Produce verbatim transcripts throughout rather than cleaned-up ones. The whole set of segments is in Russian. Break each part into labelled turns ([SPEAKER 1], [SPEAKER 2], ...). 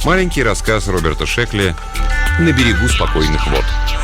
[SPEAKER 1] Маленький рассказ Роберта Шекли «На берегу спокойных вод».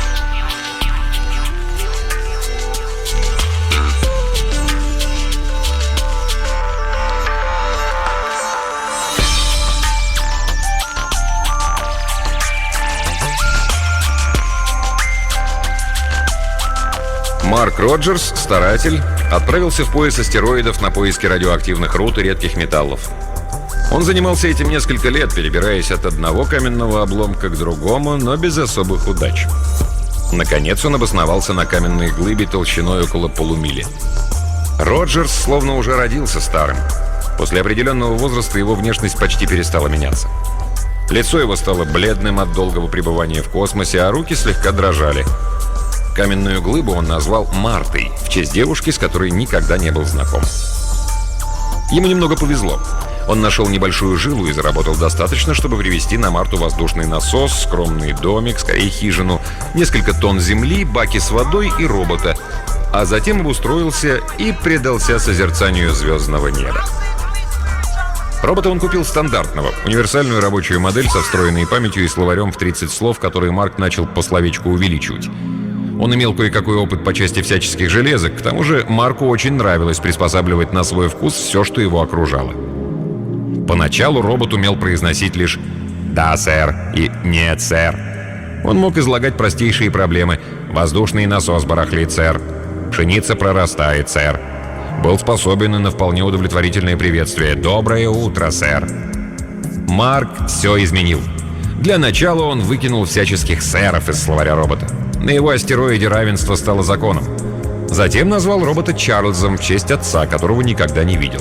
[SPEAKER 1] Марк Роджерс, старатель, отправился в пояс астероидов на поиски радиоактивных руд и редких металлов. Он занимался этим несколько лет, перебираясь от одного каменного обломка к другому, но без особых удач. Наконец он обосновался на каменной глыбе толщиной около полумили. Роджерс словно уже родился старым. После определенного возраста его внешность почти перестала меняться. Лицо его стало бледным от долгого пребывания в космосе, а руки слегка дрожали. Каменную глыбу он назвал Мартой, в честь девушки, с которой никогда не был знаком. Ему немного повезло. Он нашел небольшую жилу и заработал достаточно, чтобы привезти на Марту воздушный насос, скромный домик, скорее хижину, несколько тонн земли, баки с водой и робота, а затем обустроился и предался созерцанию звездного неба. Робота он купил стандартного, универсальную рабочую модель со встроенной памятью и словарем в тридцать слов, который Марк начал по словечку увеличивать. Он имел кое-какой опыт по части всяческих железок, к тому же Марку очень нравилось приспосабливать на свой вкус все, что его окружало. Поначалу робот умел произносить лишь «да, сэр» и «нет, сэр». Он мог излагать простейшие проблемы: «воздушный насос барахлит, сэр», «пшеница прорастает, сэр». Был способен и на вполне удовлетворительное приветствие: «доброе утро, сэр». Марк все изменил. Для начала он выкинул всяческих сэров из словаря робота. На его астероиде равенство стало законом. Затем назвал робота Чарльзом в честь отца, которого никогда не видел.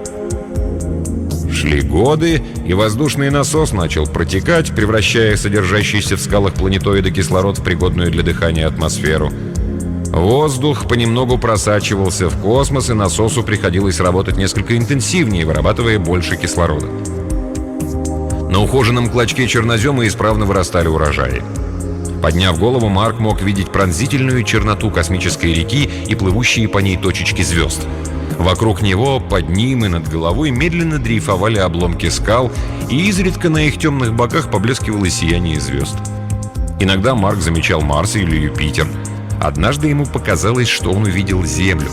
[SPEAKER 1] Шли годы, и воздушный насос начал протекать, превращая содержащийся в скалах планетоида кислород в пригодную для дыхания атмосферу. Воздух понемногу просачивался в космос, и насосу приходилось работать несколько интенсивнее, вырабатывая больше кислорода. На ухоженном клочке чернозема исправно вырастали урожаи. Подняв голову, Марк мог видеть пронзительную черноту космической реки и плывущие по ней точечки звезд. Вокруг него, под ним и над головой медленно дрейфовали обломки скал, и изредка на их темных боках поблескивало сияние звезд. Иногда Марк замечал Марс или Юпитер. Однажды ему показалось, что он увидел Землю.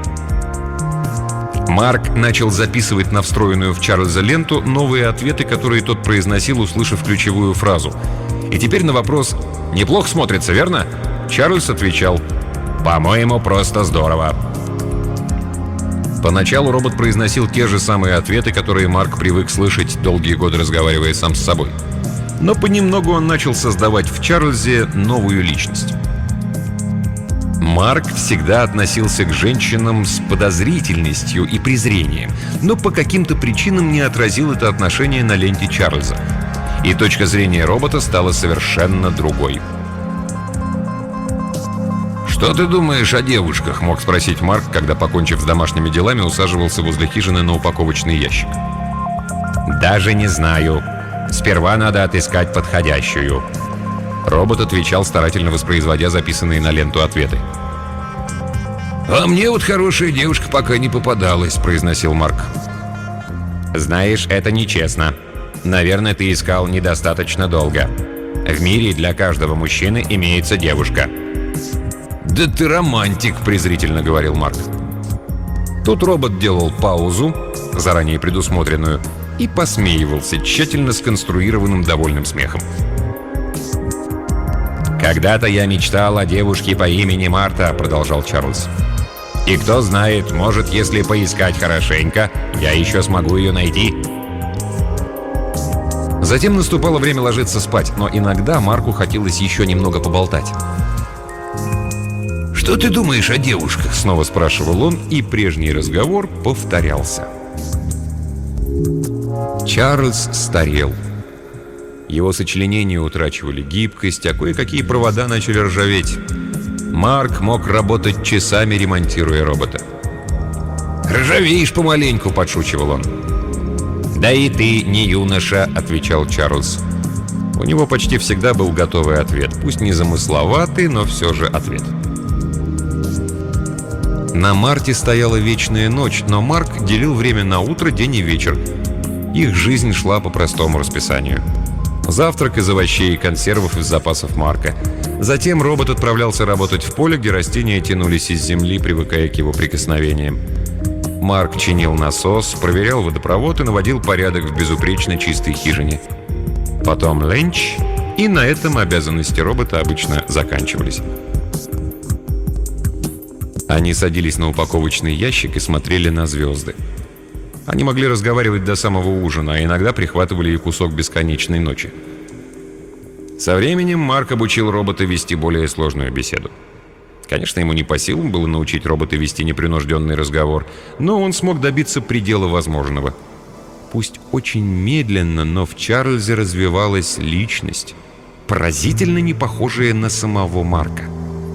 [SPEAKER 1] Марк начал записывать на встроенную в Чарльза ленту новые ответы, которые тот произносил, услышав ключевую фразу. И теперь на вопрос «неплохо смотрится, верно?» Чарльз отвечал: «По-моему, просто здорово». Поначалу робот произносил те же самые ответы, которые Марк привык слышать, долгие годы разговаривая сам с собой. Но понемногу он начал создавать в Чарльзе новую личность. Марк всегда относился к женщинам с подозрительностью и презрением, но по каким-то причинам не отразил это отношение на ленте Чарльза. И точка зрения робота стала совершенно другой. «Что ты думаешь о девушках?» — мог спросить Марк, когда, покончив с домашними делами, усаживался возле хижины на упаковочный ящик. «Даже не знаю. Сперва надо отыскать подходящую». Робот отвечал, старательно воспроизводя записанные на ленту ответы. «А мне вот хорошая девушка пока не попадалась», — произносил Марк. «Знаешь, это нечестно. Наверное, ты искал недостаточно долго. В мире для каждого мужчины имеется девушка». «Да ты романтик», — презрительно говорил Марк. Тут робот делал паузу, заранее предусмотренную, и посмеивался тщательно сконструированным довольным смехом. «Когда-то я мечтал о девушке по имени Марта», — продолжал Чарльз. «И кто знает, может, если поискать хорошенько, я еще смогу ее найти». Затем наступало время ложиться спать, но иногда Марку хотелось еще немного поболтать. «Что ты думаешь о девушках?» — снова спрашивал он, и прежний разговор повторялся. Чарльз старел. Его сочленения утрачивали гибкость, а кое-какие провода начали ржаветь. Марк мог работать часами, ремонтируя робота. «Ржавеешь помаленьку», — подшучивал он. «Да и ты не юноша», — отвечал Чарльз. У него почти всегда был готовый ответ, пусть не замысловатый, но все же ответ. На Марте стояла вечная ночь, но Марк делил время на утро, день и вечер. Их жизнь шла по простому расписанию. Завтрак из овощей и консервов из запасов Марка. Затем робот отправлялся работать в поле, где растения тянулись из земли, привыкая к его прикосновениям. Марк чинил насос, проверял водопровод и наводил порядок в безупречно чистой хижине. Потом ленч, и на этом обязанности робота обычно заканчивались. Они садились на упаковочный ящик и смотрели на звезды. Они могли разговаривать до самого ужина, а иногда прихватывали и кусок бесконечной ночи. Со временем Марк обучил робота вести более сложную беседу. Конечно, ему не по силам было научить робота вести непринужденный разговор, но он смог добиться предела возможного. Пусть очень медленно, но в Чарльзе развивалась личность, поразительно не похожая на самого Марка.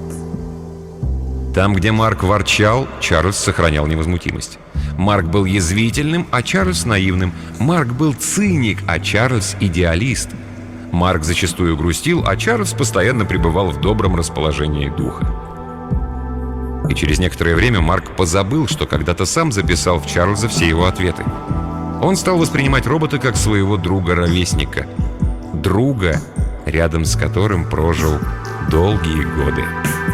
[SPEAKER 1] Там, где Марк ворчал, Чарльз сохранял невозмутимость. Марк был язвительным, а Чарльз наивным. Марк был циник, а Чарльз идеалист. Марк зачастую грустил, а Чарльз постоянно пребывал в добром расположении духа. И через некоторое время Марк позабыл, что когда-то сам записал в Чарльза все его ответы. Он стал воспринимать робота как своего друга-ровесника. Друга, рядом с которым прожил долгие годы.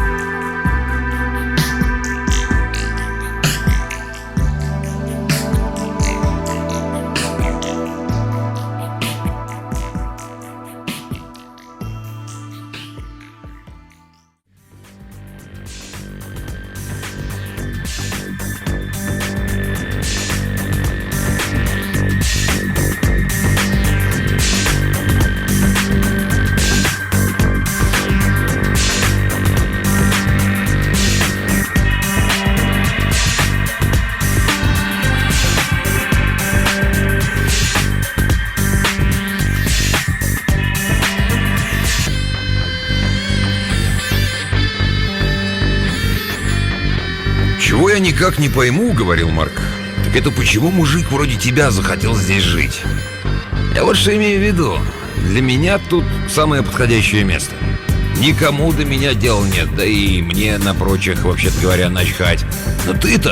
[SPEAKER 2] «Чего я никак не пойму, — говорил Марк, — так это почему мужик вроде тебя захотел здесь жить? Я вот что имею в виду. Для меня тут самое подходящее место. Никому до меня дела нет, да и мне на прочих, вообще-то говоря, начхать. Но ты-то...»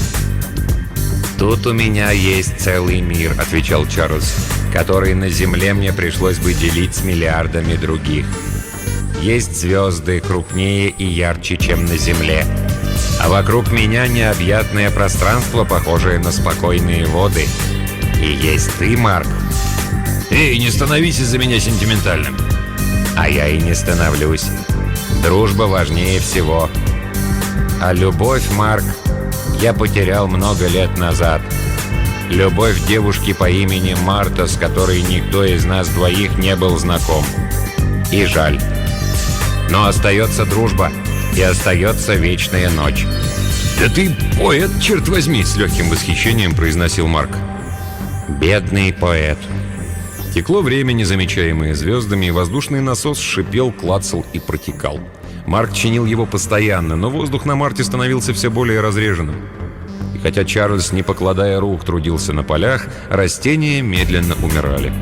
[SPEAKER 1] «Тут у меня есть целый мир, — отвечал Чарльз, — который на Земле мне пришлось бы делить с миллиардами других. Есть звезды крупнее и ярче, чем на Земле. А вокруг меня необъятное пространство, похожее на спокойные воды. И есть ты, Марк».
[SPEAKER 2] «Эй, не становись из-за меня сентиментальным!»
[SPEAKER 1] «А я и не становлюсь. Дружба важнее всего. А любовь, Марк, я потерял много лет назад. Любовь девушки по имени Марта, с которой никто из нас двоих не был знаком. И жаль. Но остается дружба. И остается вечная ночь».
[SPEAKER 2] «Да ты поэт, черт возьми!» —
[SPEAKER 1] с легким восхищением произносил Марк. «Бедный поэт». Текло время, незамечаемое звездами, и воздушный насос шипел, клацал и протекал. Марк чинил его постоянно, но воздух на Марте становился все более разреженным. И хотя Чарльз, не покладая рук, трудился на полях, растения медленно умирали.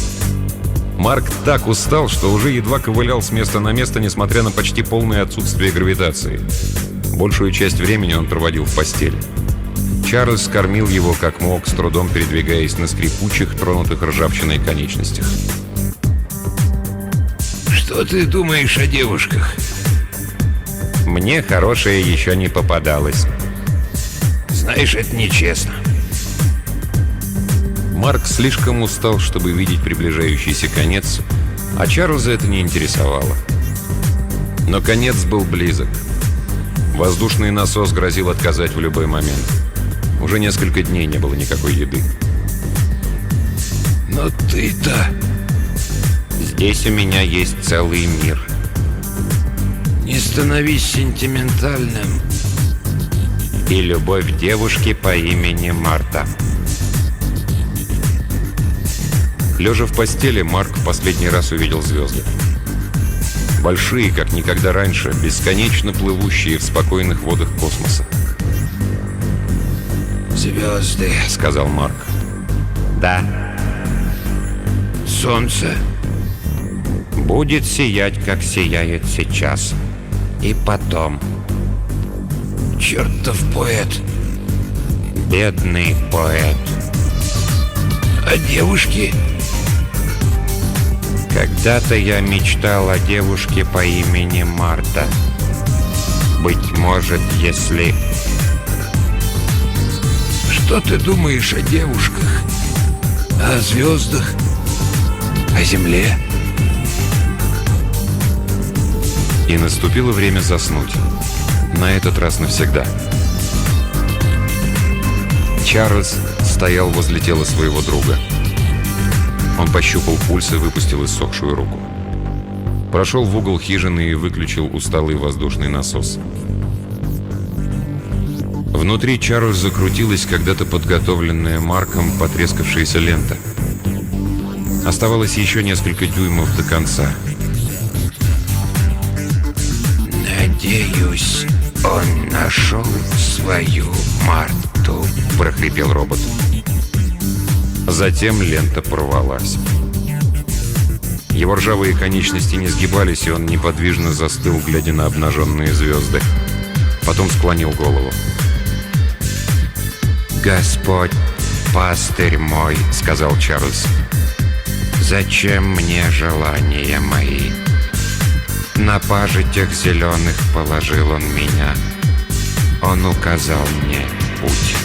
[SPEAKER 1] Марк так устал, что уже едва ковылял с места на место, несмотря на почти полное отсутствие гравитации. Большую часть времени он проводил в постели. Чарльз кормил его как мог, с трудом передвигаясь на скрипучих, тронутых ржавчиной конечностях.
[SPEAKER 2] «Что ты думаешь о девушках?»
[SPEAKER 1] «Мне хорошее еще не попадалось».
[SPEAKER 2] «Знаешь, это нечестно».
[SPEAKER 1] Марк слишком устал, чтобы видеть приближающийся конец, а Чарльза это не интересовало. Но конец был близок. Воздушный насос грозил отказать в любой момент. Уже несколько дней не было никакой еды.
[SPEAKER 2] «Но ты-то...»
[SPEAKER 1] «Здесь у меня есть целый мир».
[SPEAKER 2] «Не становись сентиментальным».
[SPEAKER 1] «И любовь девушки по имени Марта». Лежа в постели, Марк в последний раз увидел звезды. Большие, как никогда раньше, бесконечно плывущие в спокойных водах космоса.
[SPEAKER 2] «Звезды», —
[SPEAKER 1] сказал Марк. «Да».
[SPEAKER 2] «Солнце?»
[SPEAKER 1] «Будет сиять, как сияет сейчас. И потом».
[SPEAKER 2] «Чертов поэт».
[SPEAKER 1] «Бедный поэт».
[SPEAKER 2] А девушки?
[SPEAKER 3] Когда-то я мечтал о девушке по имени Марта. Быть может, если...
[SPEAKER 2] Что ты думаешь о девушках? О звездах? О земле?
[SPEAKER 1] И наступило время заснуть. На этот раз навсегда. Чарльз стоял возле тела своего друга. Он пощупал пульс и выпустил иссохшую руку. Прошел в угол хижины и выключил усталый воздушный насос. Внутри Чарльза крутилась когда-то подготовленная Марком потрескавшаяся лента. Оставалось еще несколько дюймов до конца.
[SPEAKER 2] «Надеюсь, он нашел свою Марту»,
[SPEAKER 1] — прохрипел робот. Затем лента порвалась. Его ржавые конечности не сгибались, и он неподвижно застыл, глядя на обнаженные звезды. Потом склонил голову.
[SPEAKER 3] «Господь, пастырь мой», — сказал Чарльз, — «зачем мне желания мои? На пажитях зеленых положил он меня. Он указал мне путь».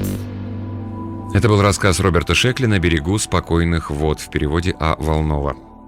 [SPEAKER 1] Это был рассказ Роберта Шекли «На берегу спокойных вод» в переводе А. Волнова.